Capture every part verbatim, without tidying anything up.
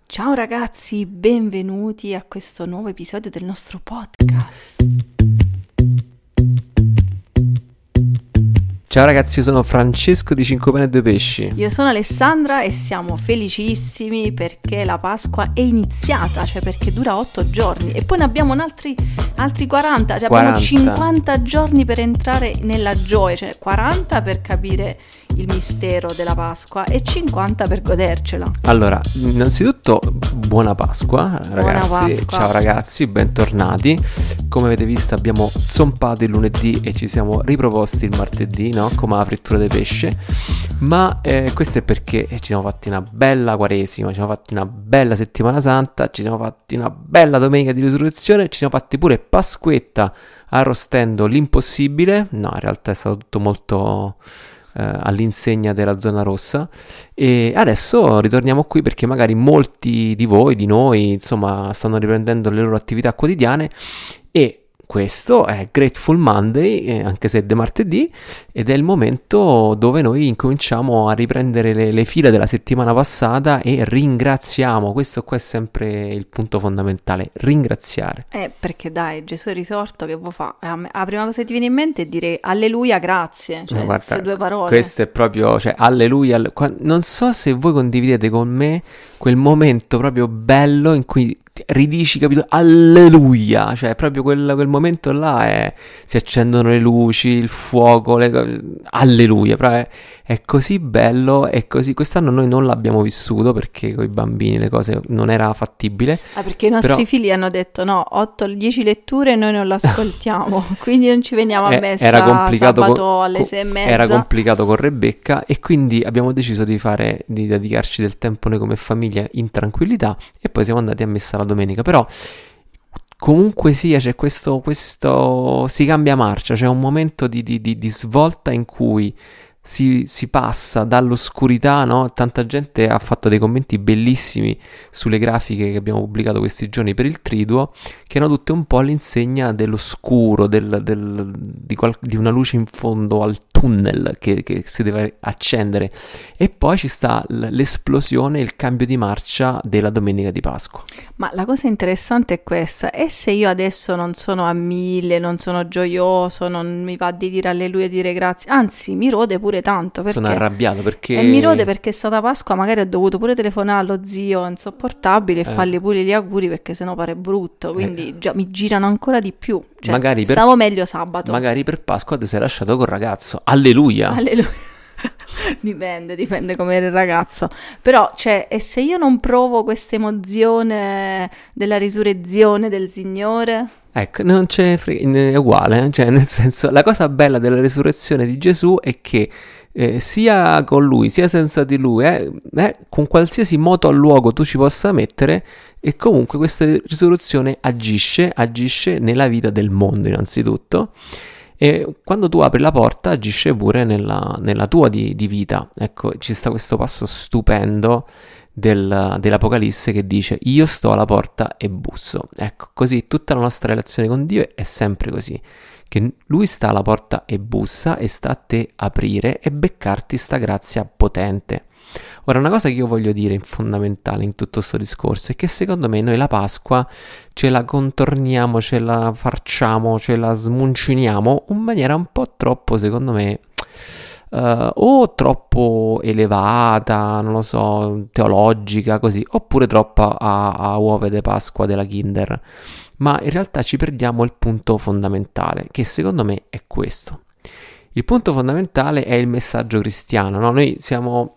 Ciao ragazzi, benvenuti a questo nuovo episodio del nostro podcast. Ciao ragazzi, io sono Francesco di Cinque Pane e Due Pesci. Io sono Alessandra e siamo felicissimi perché la Pasqua è iniziata, cioè perché dura otto giorni e poi ne abbiamo un altri, altri quaranta, cioè abbiamo quaranta. cinquanta giorni per entrare nella gioia, cioè quaranta per capire il mistero della Pasqua e cinquanta per godercela. Allora, innanzitutto buona Pasqua ragazzi. Buona Pasqua. Ciao ragazzi, bentornati. Come avete visto abbiamo zompato il lunedì e ci siamo riproposti il martedì, no? Come la frittura di pesce. Ma eh, questo è perché ci siamo fatti una bella quaresima, ci siamo fatti una bella settimana santa, ci siamo fatti una bella domenica di risurrezione, ci siamo fatti pure Pasquetta arrostendo l'impossibile. No, in realtà è stato tutto molto eh, all'insegna della zona rossa. E adesso ritorniamo qui perché magari molti di voi, di noi, insomma, stanno riprendendo le loro attività quotidiane e questo è Grateful Monday, eh, anche se è di martedì, ed è il momento dove noi incominciamo a riprendere le, le fila della settimana passata e ringraziamo. Questo qua è sempre il punto fondamentale, ringraziare. Eh, perché dai, Gesù è risorto, che vuoi fa? A me- La prima cosa che ti viene in mente è dire alleluia, grazie, cioè No, guarda, queste due parole. questo è proprio, cioè, alleluia, alle- qua- non so se voi condividete con me quel momento proprio bello in cui ridici, capito, alleluia, cioè proprio quel, quel momento là è, si accendono le luci, il fuoco, le, co- alleluia, però è, è così bello e così, quest'anno noi non l'abbiamo vissuto perché con i bambini le cose non era fattibile. Ah, perché i nostri Però- figli hanno detto no, otto dieci letture e noi non l'ascoltiamo, quindi non ci veniamo a Eh, messa era complicato sabato con- alle con- sei e mezza. Era complicato con Rebecca e quindi abbiamo deciso di fare, di dedicarci del tempo noi come famiglia in tranquillità e poi siamo andati a messa la domenica. Però comunque sia c'è questo, questo si cambia marcia, c'è un momento di, di- di- di svolta in cui si, si passa dall'oscurità, no? Tanta gente ha fatto dei commenti bellissimi sulle grafiche che abbiamo pubblicato questi giorni per il Triduo, che erano tutte un po' all'insegna dell'oscuro, del, del- di, qual- di una luce in fondo al tunnel che, che si deve accendere. E poi ci sta l- l'esplosione, il cambio di marcia della domenica di Pasqua. Ma la cosa interessante è questa, e se io adesso non sono a mille, non sono gioioso, non mi va di dire alleluia e dire grazie, anzi mi rode pure tanto, perché Sono arrabbiato perché... e mi rode perché è stata Pasqua, magari ho dovuto pure telefonare allo zio insopportabile e Eh. fargli pure gli auguri perché sennò pare brutto, quindi già mi girano ancora di più, cioè, Magari per- stavo meglio sabato. Magari per Pasqua ti sei lasciato col ragazzo. Alleluia! Alleluia. Dipende, dipende come era il ragazzo. Però, cioè, e se io non provo questa emozione della risurrezione del Signore? Ecco, non c'è fre- è uguale, cioè nel senso, la cosa bella della risurrezione di Gesù è che eh, sia con lui, sia senza di lui, eh, eh, con qualsiasi moto al luogo tu ci possa mettere, e comunque questa risurrezione agisce, agisce nella vita del mondo innanzitutto, e quando tu apri la porta agisce pure nella, nella tua di, di vita. Ecco, ci sta questo passo stupendo del- dell'Apocalisse che dice io sto alla porta e busso. Ecco, così tutta la nostra relazione con Dio è sempre così, che lui sta alla porta e bussa e sta a te aprire e beccarti sta grazia potente. Ora, una cosa che io voglio dire in fondamentale in tutto questo discorso è che secondo me noi la Pasqua ce la contorniamo, ce la farciamo, ce la smunciniamo in maniera un po' troppo, secondo me, eh, o troppo elevata, non lo so, teologica, così, oppure troppo a, a uova di Pasqua della Kinder. Ma in realtà ci perdiamo il punto fondamentale, che secondo me è questo. Il punto fondamentale è il messaggio cristiano, no? Noi siamo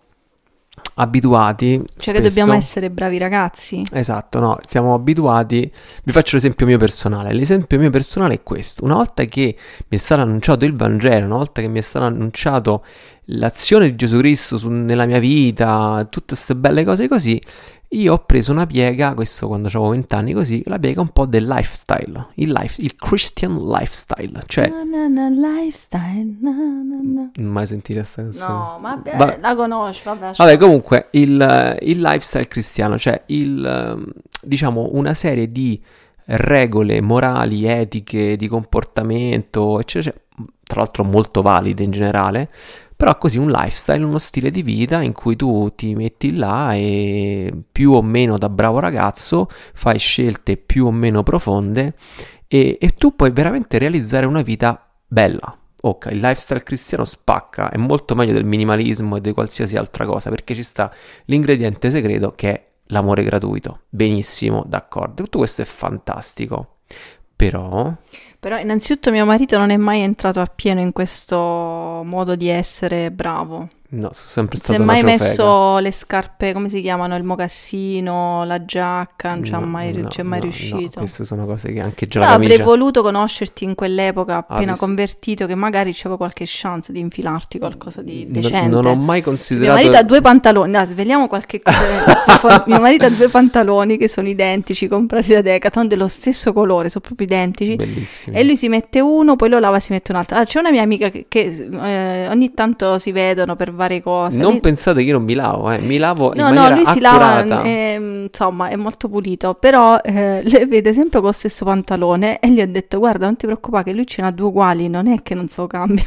abituati, Cioè che spesso- dobbiamo essere bravi ragazzi? Esatto, no, siamo abituati. Vi faccio l'esempio mio personale. L'esempio mio personale è questo. Una volta che mi è stato annunciato il Vangelo, una volta che mi è stato annunciato l'azione di Gesù Cristo su- nella mia vita, tutte queste belle cose così, io ho preso una piega, questo quando avevo vent'anni così, la piega un po' del lifestyle, il, life, il Christian lifestyle, cioè... Na, na, na, lifestyle, na, na, na. Non mai sentire questa canzone? No, ma beh, Va- la conosci, vabbè. Vabbè, comunque, il, il lifestyle cristiano, cioè il, ehm, diciamo, una serie di regole morali, etiche, di comportamento, eccetera, eccetera, tra l'altro molto valide in generale, però così un lifestyle, uno stile di vita in cui tu ti metti là e più o meno da bravo ragazzo fai scelte più o meno profonde e, e tu puoi veramente realizzare una vita bella. Ok, il lifestyle cristiano spacca, è molto meglio del minimalismo e di qualsiasi altra cosa, perché ci sta l'ingrediente segreto che è l'amore gratuito. Benissimo, d'accordo, tutto questo è fantastico, però... Però innanzitutto mio marito non è mai entrato appieno in questo modo di essere bravo. No, sono sempre Non si è stato una mai ciofeca. messo le scarpe, come si chiamano, il mocassino, la giacca, non ci è No, mai, no, ci è mai no, riuscito. no, queste sono cose che anche già Però la avrei camicia... voluto conoscerti in quell'epoca appena Avresti- convertito, che magari c'avevo qualche chance di infilarti qualcosa di No- decente. non ho mai Mio considerato... marito ha due pantaloni, no, sveliamo qualche cosa. Mio marito ha due pantaloni che sono identici, comprati da Decathlon, dello stesso colore, sono proprio identici. Bellissimo. E lui si mette uno, poi lo lava, si mette un altro. Ah, c'è una mia amica che, che, eh, ogni tanto si vedono per varie cose. Non Lì- pensate che io non mi lavo, eh. Mi lavo in No, no, maniera lui si accurata. lava, eh, insomma, è molto pulito, però eh, le vede sempre con lo stesso pantalone e gli ho detto, guarda, non ti preoccupare che lui ce n'ha due uguali, non è che non so cambia.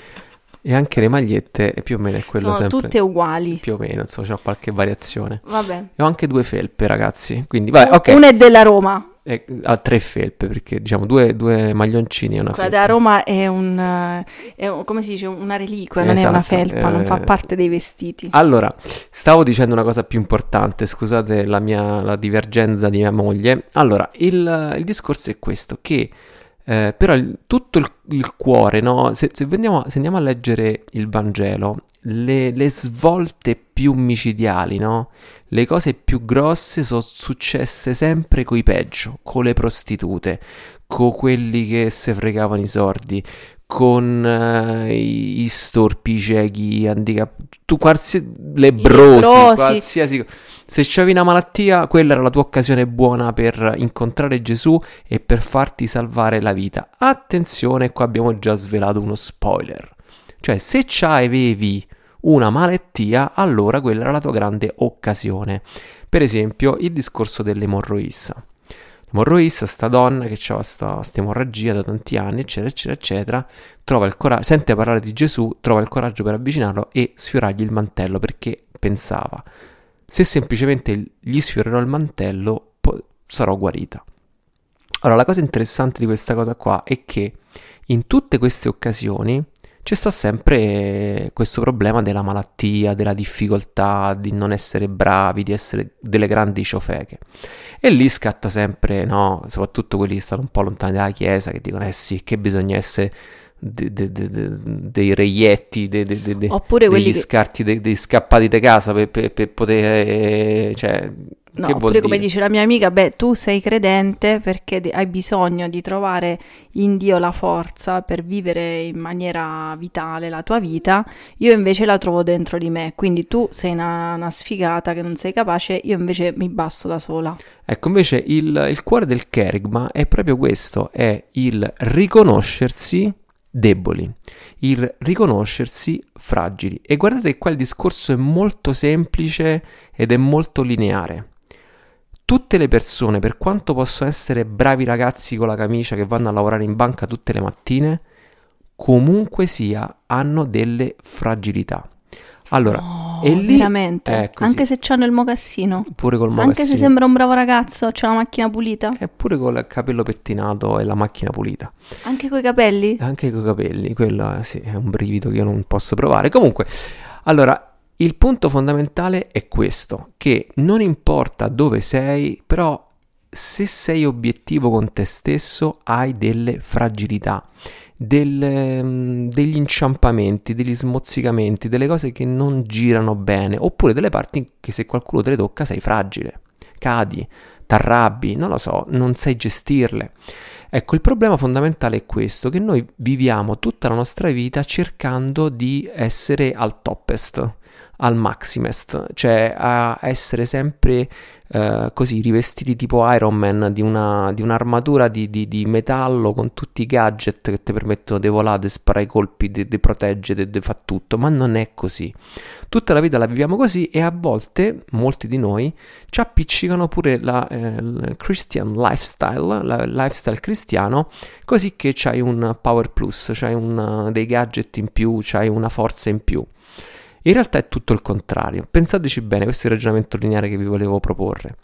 E anche le magliette, più o meno è quello Sono sempre. tutte uguali. Più o meno, insomma, c'è qualche variazione. Vabbè. E ho anche due felpe, ragazzi. Quindi, vai, ok. Una è della Roma. Eh, ha tre felpe, perché diciamo due, due maglioncini e una Quella felpa. della Roma è un, eh, è un- come si dice, una reliquia, non è una Esatto, felpa, non fa eh, parte dei vestiti. Allora, stavo dicendo una cosa più importante, scusate la mia la divergenza di mia moglie. Allora, il, il discorso è questo, che eh, però il- tutto il, il cuore, no? Se, se andiamo, se andiamo a leggere il Vangelo, le, le svolte più micidiali, no? Le cose più grosse sono successe sempre coi peggio, con le prostitute, con quelli che se fregavano i sordi, con eh, i, i storpi, i ciechi, gli handicap, tu qualsiasi lebrosi, lebbrosi. qualsiasi co- se c'avevi una malattia, quella era la tua occasione buona per incontrare Gesù e per farti salvare la vita. Attenzione, qua abbiamo già svelato uno spoiler. Cioè, se c'avevi una malattia, allora quella era la tua grande occasione. Per esempio, il discorso dell'emorroissa. L'emorroissa, sta donna che aveva sta, sta emorragia da tanti anni, eccetera, eccetera, eccetera, trova il coraggio, sente parlare di Gesù, trova il coraggio per avvicinarlo e sfiorargli il mantello, perché pensava, se semplicemente gli sfiorerò il mantello, po- sarò guarita. Allora, la cosa interessante di questa cosa qua è che in tutte queste occasioni c'è sta sempre questo problema della malattia, della difficoltà di non essere bravi, di essere delle grandi ciofeche. E lì scatta sempre, no, soprattutto quelli che stanno un po' lontani dalla chiesa, che dicono, eh sì, che bisogna essere de- de- de- de- dei reietti, de- de- de- de- Oppure quelli degli che- scarti, de- dei scappati di casa per, per- per poter, eh, cioè, No, che vuol oppure come dire? dice la mia amica, beh, tu sei credente perché de- hai bisogno di trovare in Dio la forza per vivere in maniera vitale la tua vita, io invece la trovo dentro di me, quindi tu sei una, una sfigata che non sei capace, io invece mi basto da sola. Ecco, invece il, il cuore del kerigma è proprio questo, è il riconoscersi deboli, il riconoscersi fragili. E guardate che qua il discorso è molto semplice ed è molto lineare. Tutte le persone, per quanto possono essere bravi ragazzi con la camicia che vanno a lavorare in banca tutte le mattine, comunque sia, hanno delle fragilità. Allora, Oh, e lì veramente? è così. Anche se c'hanno il mocassino? Pure col Anche mocassino. se sembra un bravo ragazzo, c'ha la macchina pulita? Eppure con il capello pettinato e la macchina pulita. Anche coi capelli? Anche con i capelli, quello eh, sì, è un brivido che io non posso provare. Comunque, allora, il punto fondamentale è questo, che non importa dove sei, però se sei obiettivo con te stesso hai delle fragilità, delle, mm, degli inciampamenti, degli smozzicamenti, delle cose che non girano bene, oppure delle parti che se qualcuno te le tocca sei fragile, cadi, t'arrabbi, non lo so, non sai gestirle. Ecco, il problema fondamentale è questo, che noi viviamo tutta la nostra vita cercando di essere al toppest, al maximest, cioè a essere sempre eh, così rivestiti tipo Iron Man di, una, di un'armatura di, di, di metallo con tutti i gadget che ti permettono di volare, di sparare i colpi, di, di proteggere, di fare tutto, ma non è così. Tutta la vita la viviamo così e a volte molti di noi ci appiccicano pure la, eh, il Christian lifestyle, la, il lifestyle cristiano, così che c'hai un power plus, c'hai un, dei gadget in più, c'hai una forza in più. In realtà è tutto il contrario. Pensateci bene, questo è il ragionamento lineare che vi volevo proporre.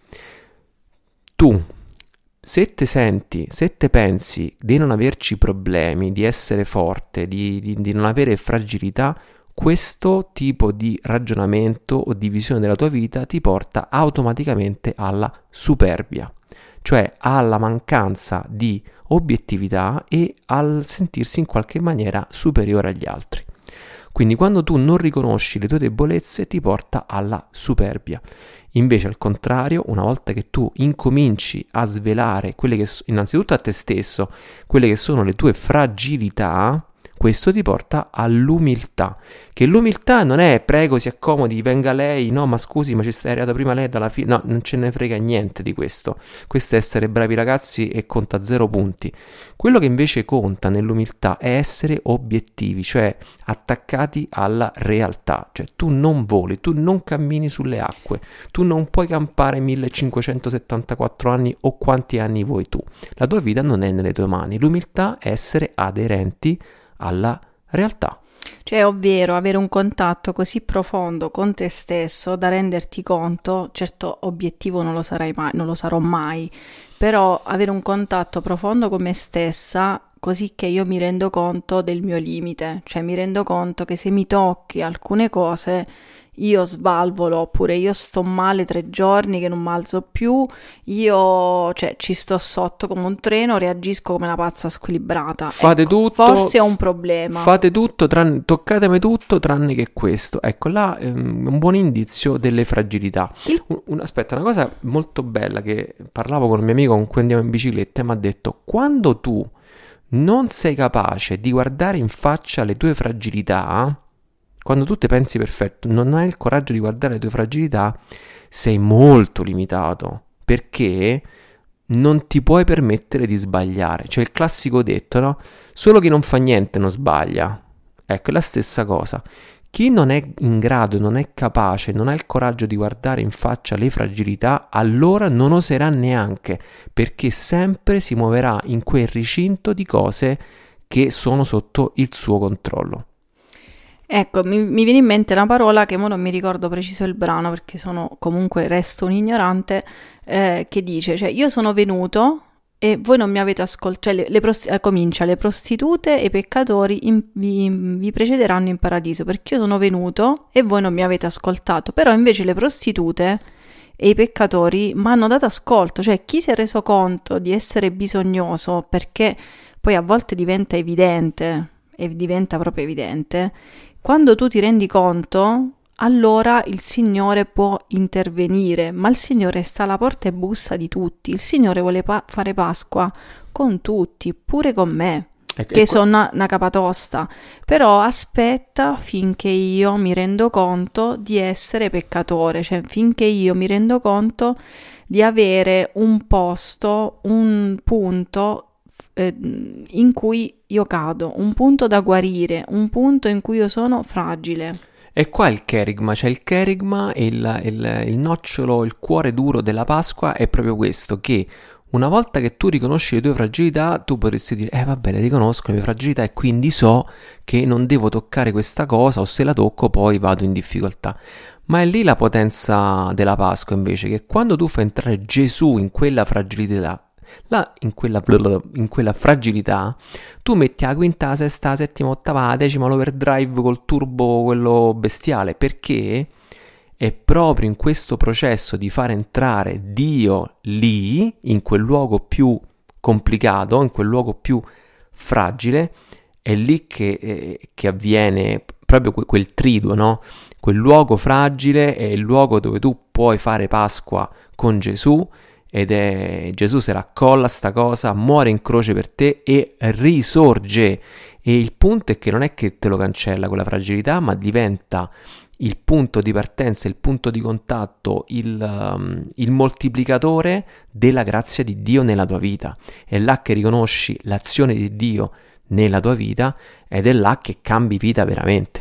Tu, se te senti, se te pensi di non averci problemi, di essere forte, di, di, di non avere fragilità, questo tipo di ragionamento o di visione della tua vita ti porta automaticamente alla superbia, cioè alla mancanza di obiettività e al sentirsi in qualche maniera superiore agli altri. Quindi quando tu non riconosci le tue debolezze ti porta alla superbia. Invece al contrario, una volta che tu incominci a svelare quelle che so, innanzitutto a te stesso, quelle che sono le tue fragilità, questo ti porta all'umiltà, che l'umiltà non è prego si accomodi, venga lei, no ma scusi ma ci stai arrivata prima lei dalla fine, no, non ce ne frega niente di questo, questo è essere bravi ragazzi e conta zero punti. Quello che invece conta nell'umiltà è essere obiettivi, cioè attaccati alla realtà, cioè tu non voli, tu non cammini sulle acque, tu non puoi campare millecinquecentosettantaquattro anni o quanti anni vuoi tu, la tua vita non è nelle tue mani, l'umiltà è essere aderenti alla realtà. Cioè, ovvero avere un contatto così profondo con te stesso da renderti conto, certo obiettivo non lo sarai mai, non lo sarò mai, però avere un contatto profondo con me stessa così che io mi rendo conto del mio limite, cioè mi rendo conto che se mi tocchi alcune cose io svalvolo, oppure io sto male tre giorni che non mi alzo più, io cioè ci sto sotto come un treno, reagisco come una pazza squilibrata. Fate ecco, tutto, forse è un problema. Fate tutto, tranne, toccatemi tutto tranne che questo. Ecco, là è un buon indizio delle fragilità. Il... Un, un, aspetta, una cosa molto bella che parlavo con un mio amico con cui andiamo in bicicletta e mi ha detto: quando tu non sei capace di guardare in faccia le tue fragilità, quando tu te pensi perfetto, non hai il coraggio di guardare le tue fragilità, sei molto limitato, perché non ti puoi permettere di sbagliare. C'è il classico detto, no? Solo chi non fa niente non sbaglia. Ecco, è la stessa cosa. Chi non è in grado, non è capace, non ha il coraggio di guardare in faccia le fragilità, allora non oserà neanche, perché sempre si muoverà in quel recinto di cose che sono sotto il suo controllo. Ecco, mi, mi viene in mente una parola che mo non mi ricordo preciso il brano perché sono comunque resto un ignorante, eh, che dice, cioè io sono venuto e voi non mi avete ascoltato, cioè le, le prosti- eh, comincia, le prostitute e i peccatori in, vi, vi precederanno in paradiso, perché io sono venuto e voi non mi avete ascoltato, però invece le prostitute e i peccatori mi hanno dato ascolto, cioè chi si è reso conto di essere bisognoso, perché poi a volte diventa evidente, e diventa proprio evidente, quando tu ti rendi conto, allora il Signore può intervenire, ma il Signore sta alla porta e bussa di tutti. Il Signore vuole pa- fare Pasqua con tutti, pure con me, e, che e sono una, una capatosta. Però aspetta finché io mi rendo conto di essere peccatore, cioè finché io mi rendo conto di avere un posto, un punto in cui io cado, un punto da guarire, un punto in cui io sono fragile. E qua il cherigma, cioè il cherigma e il, il, il nocciolo, il cuore duro della Pasqua è proprio questo, che una volta che tu riconosci le tue fragilità, tu potresti dire, eh vabbè, le riconosco le mie fragilità e quindi so che non devo toccare questa cosa, o se la tocco poi vado in difficoltà. Ma è lì la potenza della Pasqua invece, che quando tu fai entrare Gesù in quella fragilità, là in quella, in quella fragilità, tu metti la quinta, la sesta, la settima, ottava, la decima, l'overdrive col turbo, quello bestiale, perché è proprio in questo processo di far entrare Dio lì, in quel luogo più complicato, in quel luogo più fragile, è lì che, eh, che avviene proprio que- quel triduo, no? Quel luogo fragile è il luogo dove tu puoi fare Pasqua con Gesù, ed è Gesù se la accolla sta cosa, muore in croce per te e risorge. E il punto è che non è che te lo cancella quella fragilità, ma diventa il punto di partenza, il punto di contatto, il, um, il moltiplicatore della grazia di Dio nella tua vita. È là che riconosci l'azione di Dio nella tua vita ed è là che cambi vita veramente.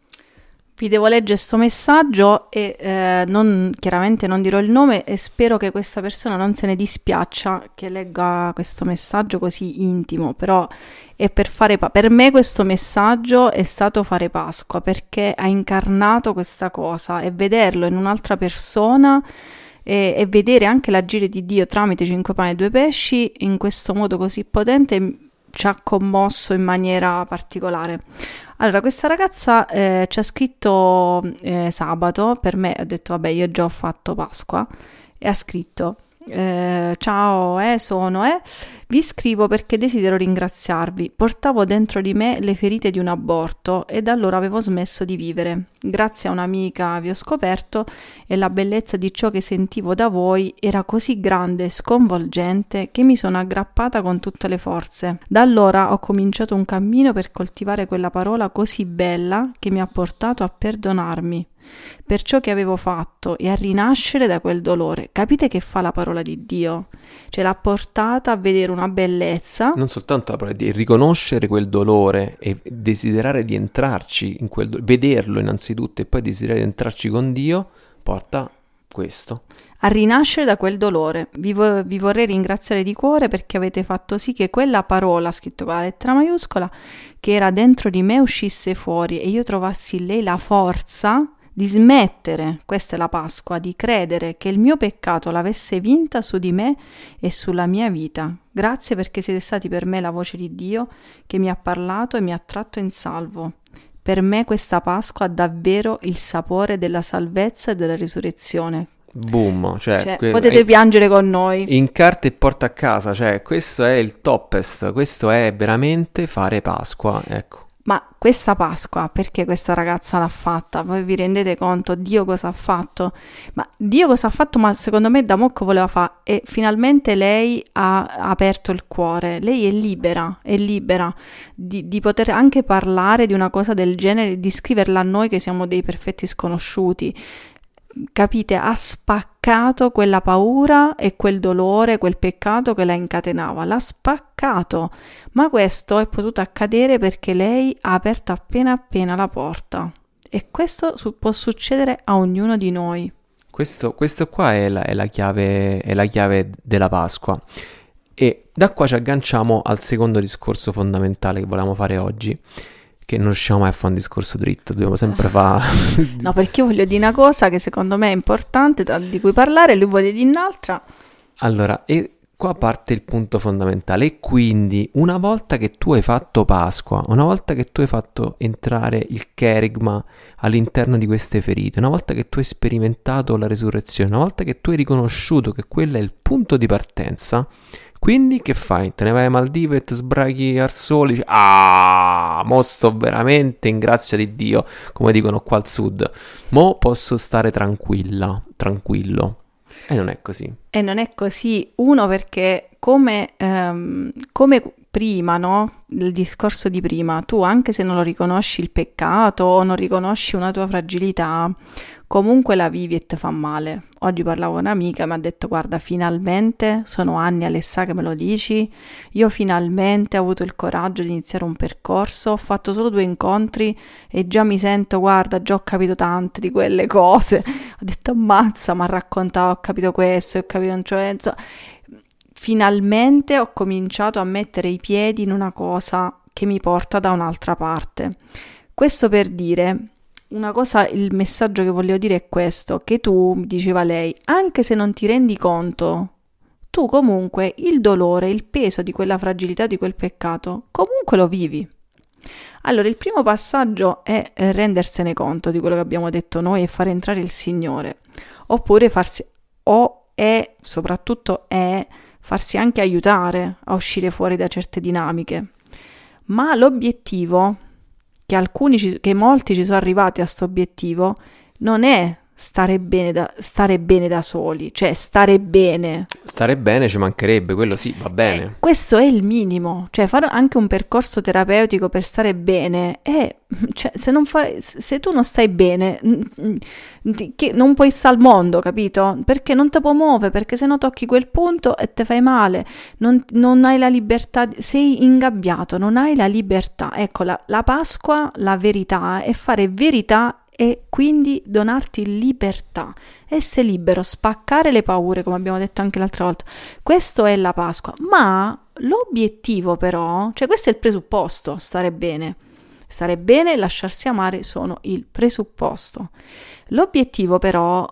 Vi devo leggere questo messaggio e eh, non, chiaramente non dirò il nome e spero che questa persona non se ne dispiaccia che legga questo messaggio così intimo, però è per fare pa- per me questo messaggio è stato fare Pasqua, perché ha incarnato questa cosa e vederlo in un'altra persona e, e vedere anche l'agire di Dio tramite cinque pani e due pesci in questo modo così potente ci ha commosso in maniera particolare. Allora, questa ragazza eh, ci ha scritto eh, sabato, per me ha detto vabbè io già ho fatto Pasqua, e ha scritto eh, ciao, eh, sono, eh, vi scrivo perché desidero ringraziarvi, portavo dentro di me le ferite di un aborto e da allora avevo smesso di vivere. Grazie a un'amica vi ho scoperto e la bellezza di ciò che sentivo da voi era così grande e sconvolgente che mi sono aggrappata con tutte le forze. Da allora ho cominciato un cammino per coltivare quella parola così bella che mi ha portato a perdonarmi per ciò che avevo fatto e a rinascere da quel dolore. Capite che fa la parola di Dio? Ce l'ha portata a vedere una bellezza. Non soltanto la parola di riconoscere quel dolore e desiderare di entrarci in quel dolore, vederlo innanzitutto e poi desiderare di entrarci con Dio, porta questo. A rinascere da quel dolore. Vi, vo- vi vorrei ringraziare di cuore perché avete fatto sì che quella parola, scritto con la lettera maiuscola, che era dentro di me uscisse fuori e io trovassi in lei la forza di smettere, questa è la Pasqua, di credere che il mio peccato l'avesse vinta su di me e sulla mia vita. Grazie perché siete stati per me la voce di Dio che mi ha parlato e mi ha tratto in salvo. Per me questa Pasqua ha davvero il sapore della salvezza e della risurrezione. Boom, cioè, Cioè, que- potete è- piangere con noi. in carta e porta a casa, cioè questo è il toppest, questo è veramente fare Pasqua, ecco. Ma questa Pasqua, perché questa ragazza l'ha fatta? Voi vi rendete conto Dio cosa ha fatto? Ma Dio cosa ha fatto? Ma secondo me da Mocco voleva fare e finalmente lei ha aperto il cuore. Lei è libera, è libera di, di poter anche parlare di una cosa del genere, di scriverla a noi che siamo dei perfetti sconosciuti. Capite? Ha spaccato quella paura e quel dolore, quel peccato che la incatenava, l'ha spaccato, ma questo è potuto accadere perché lei ha aperto appena appena la porta e questo su- può succedere a ognuno di noi. Questo, questo qua è la, è la chiave, è la chiave della Pasqua e da qua ci agganciamo al secondo discorso fondamentale che volevamo fare oggi, che non riusciamo mai a fare un discorso dritto, dobbiamo sempre fare... No, perché io voglio dire una cosa che secondo me è importante, da- di cui parlare, lui vuole dire un'altra. Allora, e qua parte il punto fondamentale, e quindi una volta che tu hai fatto Pasqua, una volta che tu hai fatto entrare il kerigma all'interno di queste ferite, una volta che tu hai sperimentato la resurrezione, una volta che tu hai riconosciuto che quello è il punto di partenza, quindi che fai? Te ne vai a Maldive e ti sbraghi al sole, dici, ah, mo sto veramente in grazia di Dio, come dicono qua al sud, mo posso stare tranquilla, tranquillo. E non è così. E non è così, uno perché come, ehm, come prima, no? Il discorso di prima, tu anche se non lo riconosci il peccato o non riconosci una tua fragilità, comunque la vivi e ti fa male. Oggi parlavo con un'amica e mi ha detto guarda, finalmente, sono anni Alessà che me lo dici, io finalmente ho avuto il coraggio di iniziare un percorso, ho fatto solo due incontri e già mi sento, guarda, già ho capito tante di quelle cose. Ho detto ammazza, mi ha raccontato, ho capito questo, ho capito, cioè, insomma, finalmente ho cominciato a mettere i piedi in una cosa che mi porta da un'altra parte. Questo per dire... Una cosa, il messaggio che voglio dire è questo, che tu, diceva lei, anche se non ti rendi conto, tu comunque il dolore, il peso di quella fragilità, di quel peccato, comunque lo vivi. Allora, il primo passaggio è rendersene conto di quello che abbiamo detto noi e fare entrare il Signore, oppure farsi, o è, soprattutto è, farsi anche aiutare a uscire fuori da certe dinamiche. Ma l'obiettivo... che alcuni, ci, che molti ci sono arrivati a questo obiettivo, non è stare bene, da, stare bene da soli, cioè stare bene. Stare stare bene ci mancherebbe, quello sì, va bene. Eh, questo è il minimo, cioè fare anche un percorso terapeutico per stare bene è, cioè, se non fai, se tu non stai bene, che non puoi stare al mondo, capito? Perché non ti può muovere, perché se no tocchi quel punto e te fai male, non, non hai la libertà, sei ingabbiato, non hai la libertà. Ecco, la, la Pasqua, la verità è fare verità e quindi donarti libertà, essere libero, spaccare le paure, come abbiamo detto anche l'altra volta. Questo è la Pasqua, ma l'obiettivo però, cioè questo è il presupposto, stare bene. Stare bene e lasciarsi amare sono il presupposto. L'obiettivo però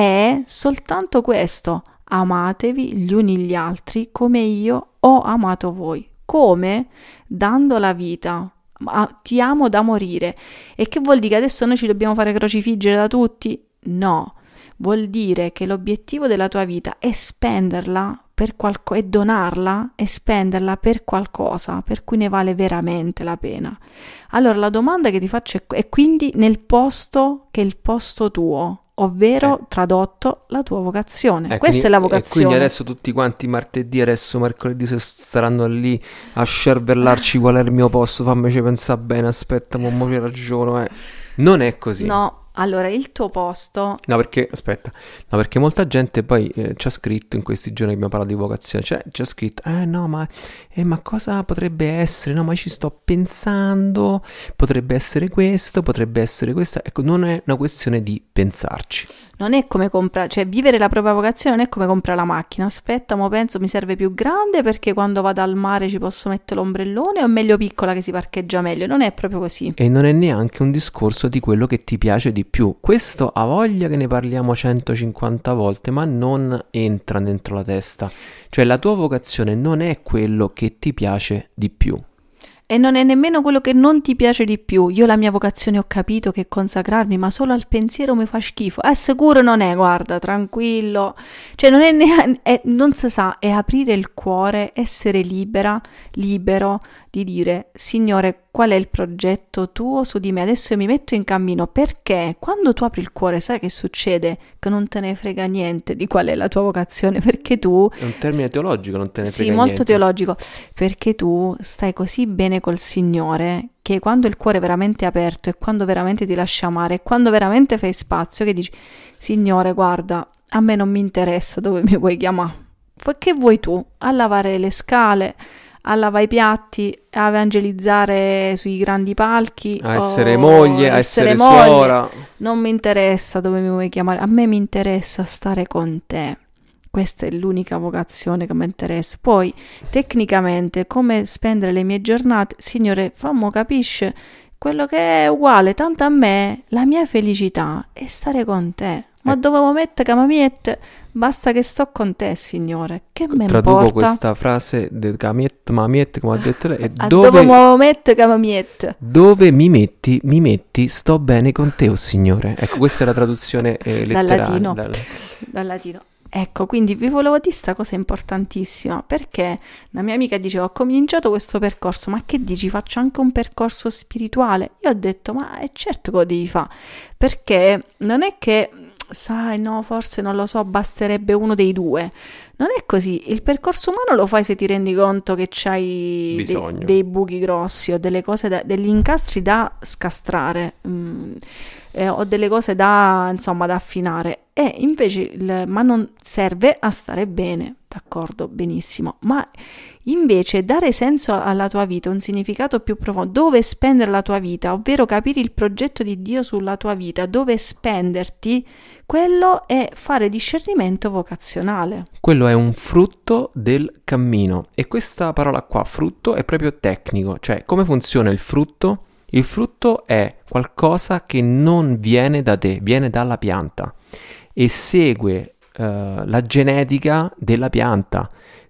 è soltanto questo: amatevi gli uni gli altri come io ho amato voi. Come? Dando la vita. Ma ti amo da morire. E che vuol dire che adesso noi ci dobbiamo fare crocifiggere da tutti? No, vuol dire che l'obiettivo della tua vita è spenderla per qualcosa, e donarla e spenderla per qualcosa per cui ne vale veramente la pena. Allora la domanda che ti faccio è, è quindi nel posto che è il posto tuo, ovvero eh. tradotto la tua vocazione. Eh, Questa quindi, è la vocazione. E quindi adesso tutti quanti martedì, adesso mercoledì se staranno lì a scervellarci qual è il mio posto, fammici pensare bene, aspetta, mo ci ragiono, eh. Non è così. No. Allora, il tuo posto... No, perché, aspetta, no, perché molta gente poi eh, ci ha scritto in questi giorni che abbiamo parlato di vocazione, cioè ci ha scritto, eh no, ma, eh, ma cosa potrebbe essere? No, ma ci sto pensando, potrebbe essere questo, potrebbe essere questa. Ecco, non è una questione di pensarci. Non è come comprare, cioè vivere la propria vocazione non è come comprare la macchina. Aspetta, mo penso mi serve più grande perché quando vado al mare ci posso mettere l'ombrellone, o è meglio piccola che si parcheggia meglio? Non è proprio così. E non è neanche un discorso di quello che ti piace di più. Questo ha voglia che ne parliamo centocinquanta volte, ma non entra dentro la testa. Cioè la tua vocazione non è quello che ti piace di più. E non è nemmeno quello che non ti piace di più. Io la mia vocazione ho capito che consacrarmi, ma solo al pensiero mi fa schifo. Eh, sicuro non è, guarda, tranquillo. Cioè non è neanche, non si sa, è aprire il cuore, essere libera, libero di dire: Signore, qual è il progetto tuo su di me? Adesso io mi metto in cammino, perché quando tu apri il cuore sai che succede? Che non te ne frega niente di qual è la tua vocazione, perché tu... È un termine teologico, non te ne frega sì, niente. Sì, molto teologico, perché tu stai così bene col Signore che quando il cuore è veramente aperto e quando veramente ti lasci amare e quando veramente fai spazio, che dici: Signore, guarda, a me non mi interessa dove mi vuoi chiamare, che vuoi tu? A lavare le scale, a lavare i piatti, a evangelizzare sui grandi palchi, a essere moglie, a essere, essere moglie. Suora. Non mi interessa dove mi vuoi chiamare, a me mi interessa stare con te. Questa è l'unica vocazione che mi interessa. Poi, tecnicamente, come spendere le mie giornate, Signore, fammo capisce quello che è uguale, tanto a me, la mia felicità è stare con te. Ma eh. dovevo mettere camamiette, basta che sto con te, Signore. Che me importa? Traduco questa frase di camamiette, mamamiette, come ha detto lei. E dove, dove mettere camamiette? Dove mi metti, mi metti, sto bene con te, oh Signore. Ecco, questa è la traduzione eh, letterale. Dal latino. Dal... Dal latino. Ecco, quindi vi volevo dire questa cosa importantissima, perché la mia amica diceva: ho cominciato questo percorso, ma che dici, faccio anche un percorso spirituale? Io ho detto: ma è certo che lo devi fare, perché non è che, sai, no, forse non lo so, basterebbe uno dei due. Non è così, il percorso umano lo fai se ti rendi conto che c'hai dei, dei buchi grossi o delle cose, da, degli incastri da scastrare, mm, eh, o delle cose da, insomma, da affinare. E invece, il, ma non serve a stare bene, d'accordo, benissimo, ma invece dare senso alla tua vita, un significato più profondo, dove spendere la tua vita, ovvero capire il progetto di Dio sulla tua vita, dove spenderti, quello è fare discernimento vocazionale. Quello è un frutto del cammino, e questa parola qua, frutto, è proprio tecnico. Cioè, come funziona il frutto? Il frutto è qualcosa che non viene da te, viene dalla pianta e segue uh, la genetica della pianta,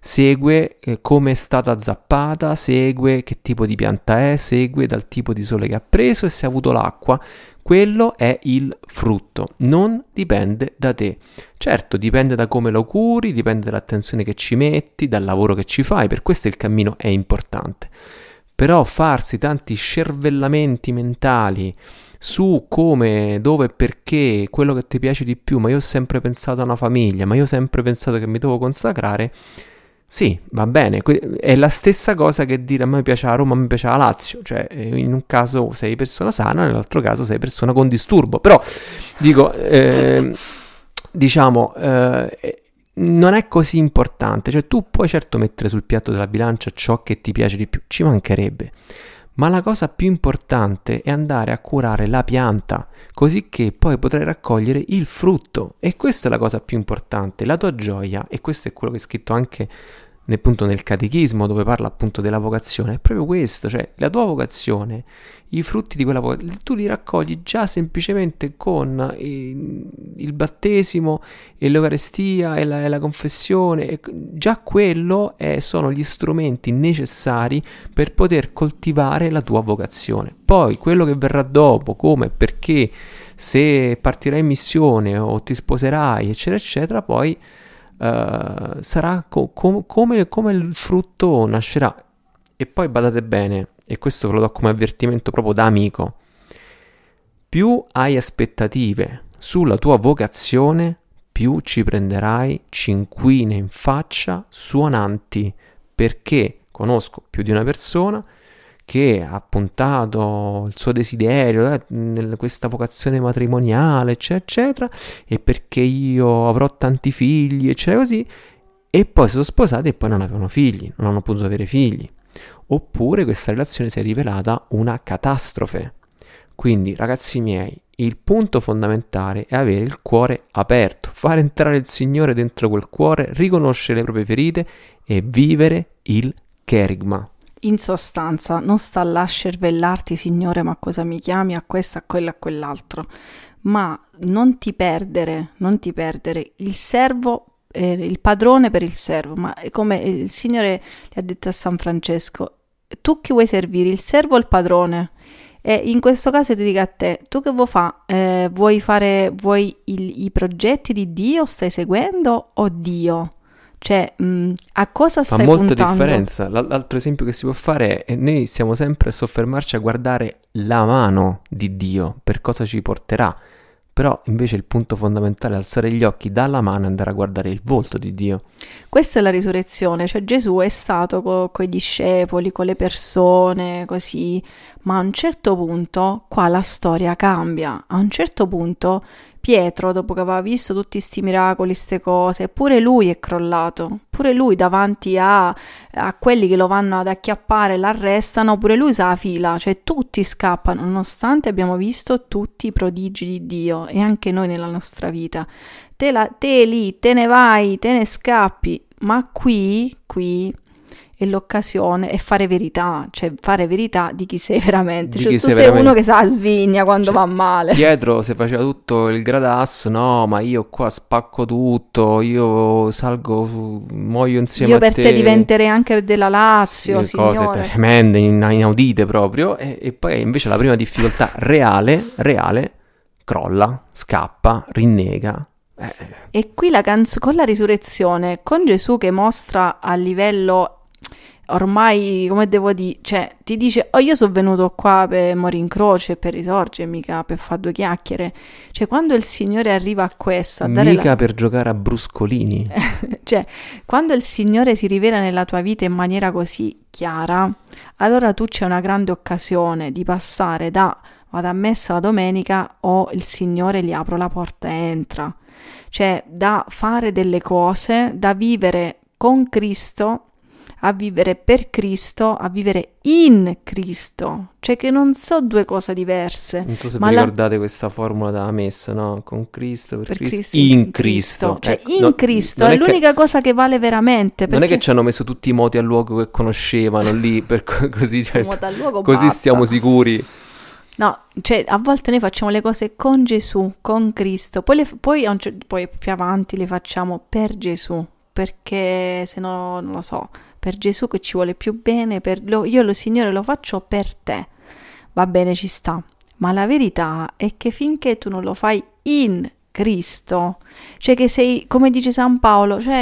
segue eh, come è stata zappata, segue che tipo di pianta è, segue dal tipo di sole che ha preso e se ha avuto l'acqua. Quello è il frutto, non dipende da te. Certo, dipende da come lo curi, dipende dall'attenzione che ci metti, dal lavoro che ci fai, per questo il cammino è importante. però farsi tanti scervellamenti mentali su come, dove e perché, quello che ti piace di più, ma io ho sempre pensato a una famiglia, ma io ho sempre pensato che mi devo consacrare, sì, va bene, è la stessa cosa che dire a me piace la Roma, a me piace la Lazio, cioè in un caso sei persona sana, nell'altro caso sei persona con disturbo, però dico, eh, diciamo, eh, non è così importante, cioè tu puoi certo mettere sul piatto della bilancia ciò che ti piace di più, ci mancherebbe, ma la cosa più importante è andare a curare la pianta, così che poi potrai raccogliere il frutto, e questa è la cosa più importante, la tua gioia, e questo è quello che è scritto anche nel, appunto, nel catechismo, dove parla appunto della vocazione, è proprio questo, cioè la tua vocazione, i frutti di quella vocazione, tu li raccogli già semplicemente con il, il battesimo e l'Eucaristia e la, e la confessione, e già quello è, sono gli strumenti necessari per poter coltivare la tua vocazione. Poi quello che verrà dopo, come, perché, se partirai in missione o ti sposerai, eccetera, eccetera, poi Uh, sarà co- com- come, come il frutto nascerà. E poi badate bene, e questo ve lo do come avvertimento proprio da amico, più hai aspettative sulla tua vocazione, più ci prenderai cinquine in faccia suonanti, perché conosco più di una persona che ha puntato il suo desiderio eh, in questa vocazione matrimoniale, eccetera, eccetera, e perché io avrò tanti figli, eccetera, così, e poi si sono sposati e poi non avevano figli, non hanno potuto avere figli. Oppure questa relazione si è rivelata una catastrofe. Quindi, ragazzi miei, il punto fondamentale è avere il cuore aperto, fare entrare il Signore dentro quel cuore, riconoscere le proprie ferite e vivere il kerygma. In sostanza, non sta là a scervellarti, Signore, ma cosa mi chiami, a questo, a quello, a quell'altro, ma non ti perdere, non ti perdere il servo, eh, il padrone per il servo, ma come il Signore gli ha detto a San Francesco, tu chi vuoi servire, il servo o il padrone? E in questo caso ti dico a te, tu che vuoi fare? Eh, vuoi fare, vuoi il, i progetti di Dio, stai seguendo, o Dio? Cioè, mh, a cosa stai puntando? Fa molta puntando? differenza. L- l'altro esempio che si può fare è noi stiamo sempre a soffermarci a guardare la mano di Dio, per cosa ci porterà. Però invece il punto fondamentale è alzare gli occhi dalla mano e andare a guardare il volto di Dio. Questa è la risurrezione, cioè Gesù è stato con i discepoli, con le persone, così, ma a un certo punto qua la storia cambia. A un certo punto Pietro, dopo che aveva visto tutti sti miracoli, ste cose, pure lui è crollato, pure lui davanti a, a quelli che lo vanno ad acchiappare, l'arrestano, pure lui sa la fila, cioè tutti scappano, nonostante abbiamo visto tutti i prodigi di Dio, e anche noi nella nostra vita. Te, la, te lì, te ne vai, te ne scappi, ma qui, qui è l'occasione, è fare verità, cioè fare verità di chi sei veramente, Di cioè chi tu sei sei veramente. uno che sa svigna quando Cioè, va male. Pietro se faceva tutto il gradasso, no, ma io qua spacco tutto, io salgo, su- muoio insieme Io a per te. te diventerei anche della Lazio, Sì, cose Signore. tremende, in- inaudite proprio, e, e poi invece la prima difficoltà reale, reale, crolla, scappa, rinnega. Eh, E qui la canzone con la risurrezione, con Gesù che mostra a livello ormai, come devo dire, cioè ti dice, oh, io sono venuto qua per morire in croce, per risorgere, mica per fare due chiacchiere. Cioè quando il Signore arriva a questo, a dare mica la... per giocare a bruscolini. cioè quando il Signore si rivela nella tua vita in maniera così chiara, allora tu c'è una grande occasione di passare da vado a messa la domenica o il Signore gli apro la porta e entra. Cioè da fare delle cose, da vivere con Cristo, a vivere per Cristo, a vivere in Cristo, cioè che non so due cose diverse. Non so se ma vi la- ricordate questa formula della messa, no? Con Cristo, per, per Cristo, Cristo, in Cristo. Cioè Ecco, in no- Cristo non è che- l'unica cosa che vale veramente. Non è che perché ci hanno messo tutti i moti al luogo che conoscevano lì, per co- così, cioè, siamo dal luogo, così basta. stiamo sicuri. No, cioè a volte noi facciamo le cose con Gesù, con Cristo, poi, le- poi, a un cer- poi più avanti le facciamo per Gesù, perché se no non lo so, per Gesù che ci vuole più bene, per lo- io lo Signore lo faccio per te, va bene, ci sta, ma la verità è che finché tu non lo fai in Cristo, cioè che sei, come dice San Paolo, cioè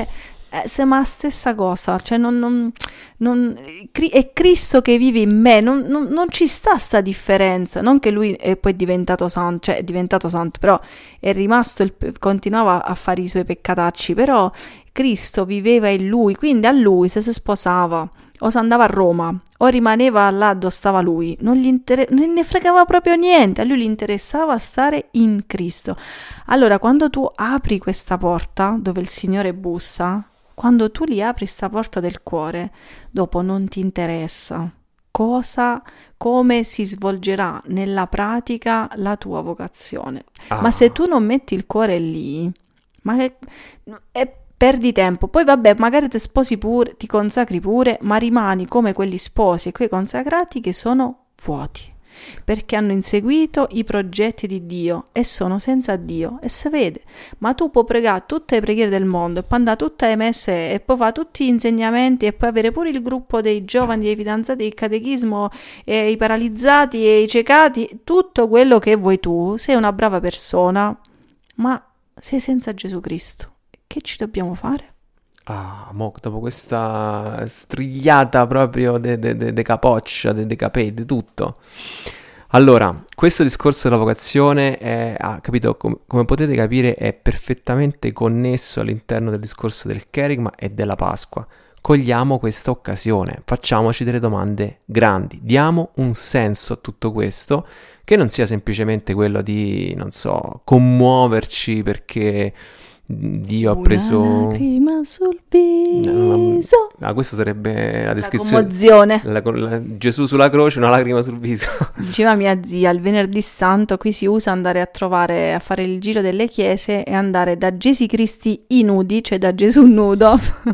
Eh, sembra la stessa cosa, cioè non, non, non- Cri- è Cristo che vive in me, non, non- non ci sta sta differenza, non che lui è poi diventato santo, cioè è diventato santo, però è rimasto, il, continuava a fare i suoi peccatacci, però Cristo viveva in lui, quindi a lui se si sposava o se andava a Roma o rimaneva là dove stava lui, non gli inter- non ne fregava proprio niente, a lui gli interessava stare in Cristo. Allora, quando tu apri questa porta dove il Signore bussa, quando tu gli apri sta porta del cuore, dopo non ti interessa cosa, come si svolgerà nella pratica la tua vocazione. Ah. Ma se tu non metti il cuore lì, ma è, è- perdi tempo. Poi vabbè, magari ti sposi pure, ti consacri pure, ma rimani come quegli sposi e quei consacrati che sono vuoti, perché hanno inseguito i progetti di Dio e sono senza Dio e si vede. Ma tu puoi pregare tutte le preghiere del mondo e puoi andare tutte le messe e puoi fare tutti gli insegnamenti e puoi avere pure il gruppo dei giovani, dei fidanzati, il catechismo, e i paralizzati e i cecati, tutto quello che vuoi tu, sei una brava persona, ma sei senza Gesù Cristo. Che ci dobbiamo fare? Ah, mo, dopo questa strigliata proprio de, de, de, de capoccia, de, de capelli, di tutto. Allora, questo discorso della vocazione è, ah, capito, com- come potete capire, è perfettamente connesso all'interno del discorso del Kerygma e della Pasqua. Cogliamo questa occasione, facciamoci delle domande grandi, diamo un senso a tutto questo, che non sia semplicemente quello di, non so, commuoverci perché Dio ha preso... Una lacrima sul viso. Ah, questo sarebbe la La descrizione... commozione. La- la- Gesù sulla croce, una lacrima sul viso. Diceva mia zia, il venerdì santo qui si usa andare a trovare, a fare il giro delle chiese e andare da Gesù Cristi i nudi, cioè da Gesù nudo,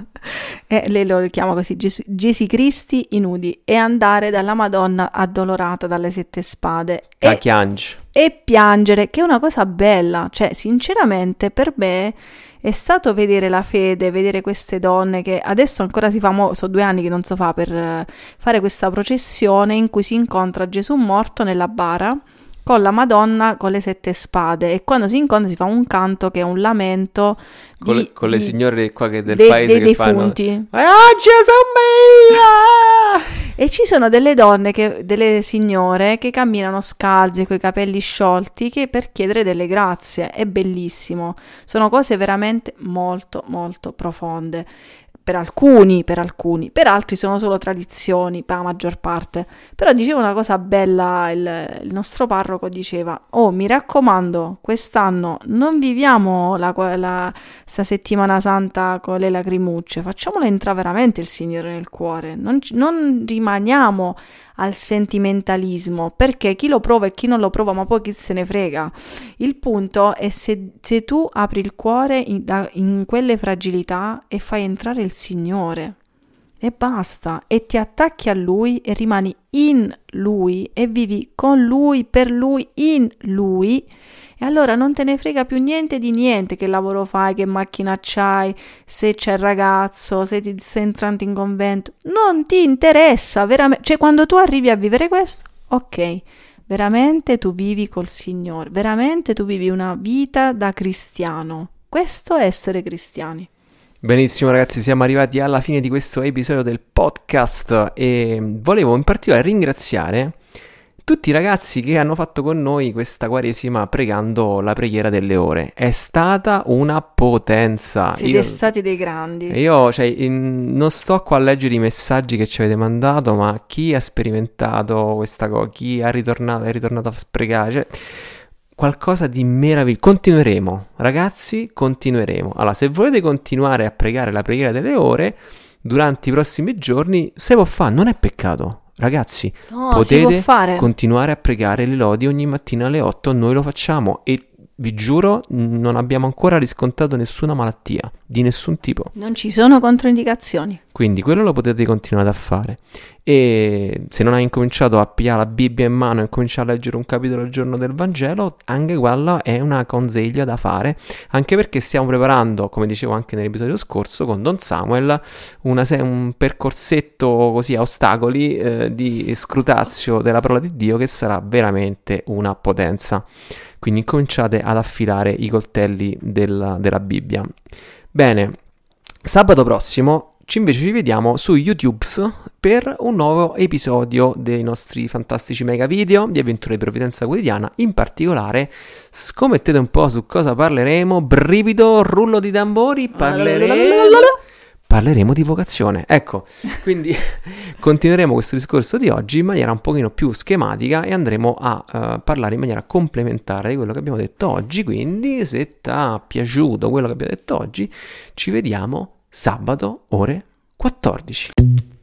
e lei lo chiama così, Gesù, Gesù Cristi i nudi, e andare dalla Madonna addolorata dalle sette spade. E, Cacchiange. e piangere, che è una cosa bella, cioè sinceramente per me è stato vedere la fede, vedere queste donne che adesso ancora si fa, mo, sono due anni che non si fa, per eh, fare questa processione in cui si incontra Gesù morto nella bara con la Madonna con le sette spade, e quando si incontra si fa un canto che è un lamento Con, di- le, con le di- signore qua che del dei- paese dei che fanno... defunti. Ah, Gesù mio! E ci sono delle donne, che, delle signore che camminano scalze, coi capelli sciolti, che per chiedere delle grazie. È bellissimo. Sono cose veramente molto, molto profonde. Per alcuni, per alcuni, per altri sono solo tradizioni, per la maggior parte. Però diceva una cosa bella, il, il nostro parroco diceva: oh, mi raccomando, quest'anno non viviamo la, la, sta settimana santa con le lacrimucce, facciamola entrare veramente il Signore nel cuore, non, ci- non rimaniamo al sentimentalismo, perché chi lo prova e chi non lo prova, ma poi chi se ne frega. Il punto è se, se tu apri il cuore in, da- in quelle fragilità e fai entrare il Signore. E basta, e ti attacchi a Lui e rimani in Lui e vivi con Lui, per Lui, in Lui, e allora non te ne frega più niente di niente, che lavoro fai, che macchina c'hai, se c'è il ragazzo, se ti stai entrando in convento, non ti interessa, veramente, cioè quando tu arrivi a vivere questo, ok, veramente tu vivi col Signore, veramente tu vivi una vita da cristiano, questo è essere cristiani. Benissimo ragazzi, siamo arrivati alla fine di questo episodio del podcast e volevo in particolare ringraziare tutti i ragazzi che hanno fatto con noi questa quaresima pregando la preghiera delle ore. È stata una potenza. Siete Io- stati dei grandi. Io, cioè, in- non sto qua a leggere i messaggi che ci avete mandato, ma chi ha sperimentato questa cosa, chi ha ritornato, è ritornato a pregare, cioè, qualcosa di meraviglioso. Continueremo, ragazzi, continueremo. Allora, se volete continuare a pregare la preghiera delle ore durante i prossimi giorni, se può fare, non è peccato. Ragazzi, No, si può potete fare. continuare a pregare le lodi ogni mattina alle otto, noi lo facciamo e vi giuro non abbiamo ancora riscontrato nessuna malattia di nessun tipo. Non ci sono controindicazioni. Quindi quello lo potete continuare a fare. E se non hai incominciato a pigliare la Bibbia in mano e cominciare a leggere un capitolo al giorno del Vangelo, anche quella è una consiglia da fare, anche perché stiamo preparando, come dicevo anche nell'episodio scorso, con Don Samuel, una se- un percorsetto così a ostacoli eh, di scrutazio della parola di Dio che sarà veramente una potenza. Quindi cominciate ad affilare i coltelli della, della Bibbia. Bene. sabato prossimo ci invece ci vediamo su YouTube per un nuovo episodio dei nostri fantastici mega video di Avventure di Provvidenza Quotidiana. In particolare, scommettete un po' su cosa parleremo. Brivido, rullo di tambori, parleremo... Parleremo di vocazione, ecco, quindi continueremo questo discorso di oggi in maniera un pochino più schematica e andremo a uh, parlare in maniera complementare di quello che abbiamo detto oggi, quindi se ti è piaciuto quello che abbiamo detto oggi, ci vediamo sabato ore quattordici.